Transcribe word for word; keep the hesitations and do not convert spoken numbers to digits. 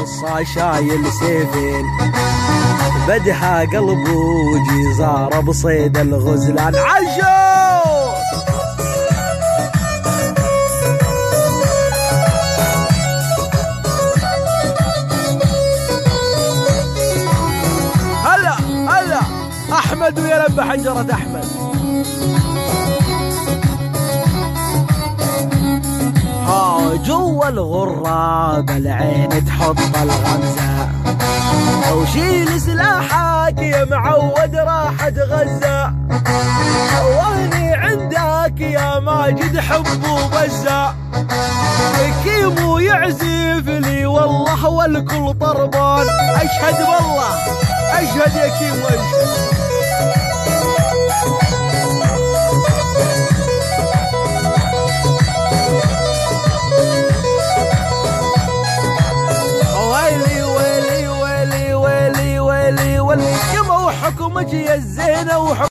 قصة شايل سيفين، بدها قلب وجزارة بصيد الغزلان. عجو هلا هلا احمد ويا لب حنجرة احمد. ها جوا الغراب العين تحط الغمزة، وشيل سلاحك يا معود راح اتغزى، واني عندك يا ماجد حب وبزة، كيمو يعزف لي والله والكل طربان. اشهد بالله اشهد يا كيمو اشهد. ويلي ويلي ويلي ويلي ويلي يما وحكمك يا الزينة وحكمك